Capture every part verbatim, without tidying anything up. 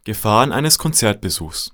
Gefahren eines Konzertbesuchs.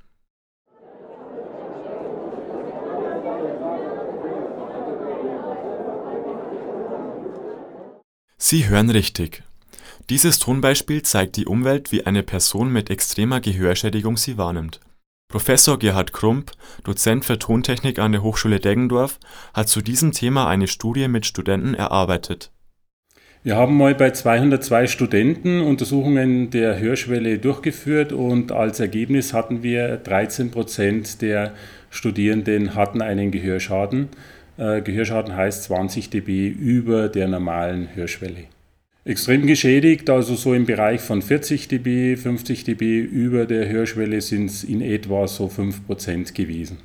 Sie hören richtig. Dieses Tonbeispiel zeigt die Umwelt, wie eine Person mit extremer Gehörschädigung sie wahrnimmt. Professor Gerhard Krump, Dozent für Tontechnik an der Hochschule Deggendorf, hat zu diesem Thema eine Studie mit Studenten erarbeitet. Wir haben mal bei zweihundertzwei Studenten Untersuchungen der Hörschwelle durchgeführt und als Ergebnis hatten wir dreizehn Prozent der Studierenden hatten einen Gehörschaden. Äh, Gehörschaden heißt zwanzig dB über der normalen Hörschwelle. Extrem geschädigt, also so im Bereich von vierzig dB, fünfzig dB über der Hörschwelle sind es in etwa so fünf Prozent gewesen.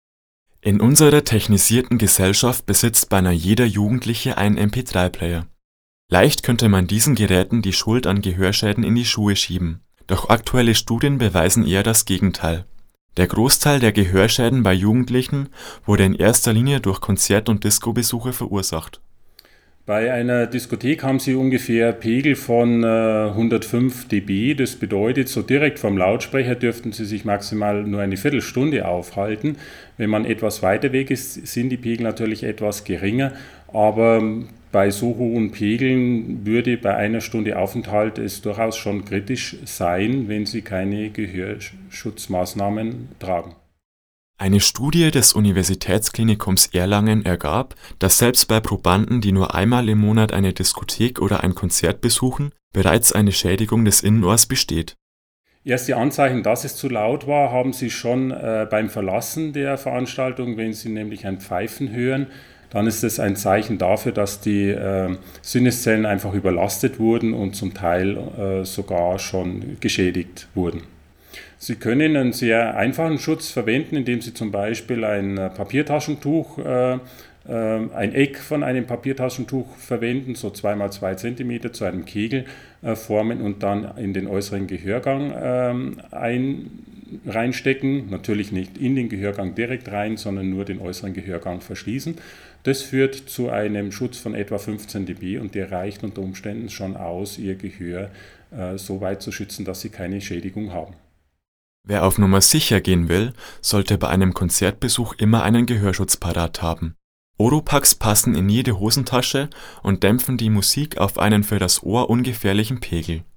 In unserer technisierten Gesellschaft besitzt beinahe jeder Jugendliche einen M P drei Player. Leicht könnte man diesen Geräten die Schuld an Gehörschäden in die Schuhe schieben. Doch aktuelle Studien beweisen eher das Gegenteil. Der Großteil der Gehörschäden bei Jugendlichen wurde in erster Linie durch Konzert- und Discobesuche verursacht. Bei einer Diskothek haben Sie ungefähr Pegel von äh, hundertfünf dB. Das bedeutet, so direkt vom Lautsprecher dürften Sie sich maximal nur eine Viertelstunde aufhalten. Wenn man etwas weiter weg ist, sind die Pegel natürlich etwas geringer. Aber bei so hohen Pegeln würde bei einer Stunde Aufenthalt es durchaus schon kritisch sein, wenn Sie keine Gehörschutzmaßnahmen tragen. Eine Studie des Universitätsklinikums Erlangen ergab, dass selbst bei Probanden, die nur einmal im Monat eine Diskothek oder ein Konzert besuchen, bereits eine Schädigung des Innenohrs besteht. Erste Anzeichen, dass es zu laut war, haben Sie schon äh, beim Verlassen der Veranstaltung, wenn Sie nämlich ein Pfeifen hören. Dann ist es ein Zeichen dafür, dass die äh, Sinneszellen einfach überlastet wurden und zum Teil äh, sogar schon geschädigt wurden. Sie können einen sehr einfachen Schutz verwenden, indem Sie zum Beispiel ein Papiertaschentuch, äh, äh, ein Eck von einem Papiertaschentuch verwenden, so zwei mal zwei Zentimeter zu einem Kegel äh, formen und dann in den äußeren Gehörgang äh, ein, reinstecken. Natürlich nicht in den Gehörgang direkt rein, sondern nur den äußeren Gehörgang verschließen. Das führt zu einem Schutz von etwa fünfzehn dB und der reicht unter Umständen schon aus, Ihr Gehör äh, so weit zu schützen, dass Sie keine Schädigung haben. Wer auf Nummer sicher gehen will, sollte bei einem Konzertbesuch immer einen Gehörschutz parat haben. Oropax passen in jede Hosentasche und dämpfen die Musik auf einen für das Ohr ungefährlichen Pegel.